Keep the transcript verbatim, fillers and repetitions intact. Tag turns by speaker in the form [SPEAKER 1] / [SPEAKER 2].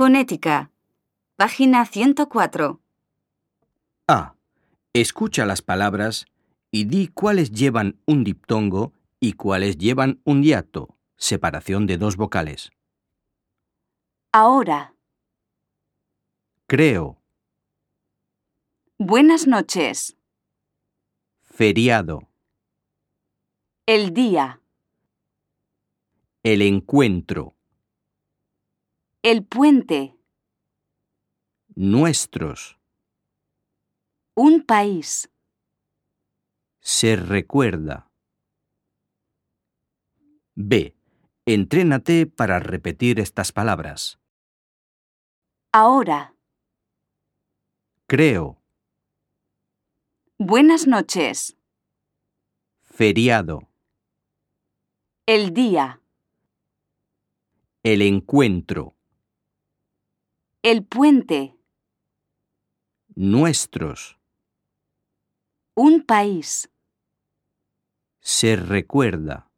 [SPEAKER 1] Fonética. Página ciento cuatro.
[SPEAKER 2] A. Escucha las palabras y di cuáles llevan un diptongo y cuáles llevan un hiato, separación de dos vocales.
[SPEAKER 1] Ahora.
[SPEAKER 2] Creo,
[SPEAKER 1] Buenas noches.
[SPEAKER 2] feriado,
[SPEAKER 1] El día.
[SPEAKER 2] el encuentro,
[SPEAKER 1] El puente.
[SPEAKER 2] nuestros,
[SPEAKER 1] Un país.
[SPEAKER 2] se recuerda. B. Entrénate para repetir estas palabras.
[SPEAKER 1] Ahora.
[SPEAKER 2] Creo,
[SPEAKER 1] Buenas noches.
[SPEAKER 2] feriado,
[SPEAKER 1] El día.
[SPEAKER 2] el encuentro,
[SPEAKER 1] El puente.
[SPEAKER 2] nuestros,
[SPEAKER 1] Un país.
[SPEAKER 2] se recuerda.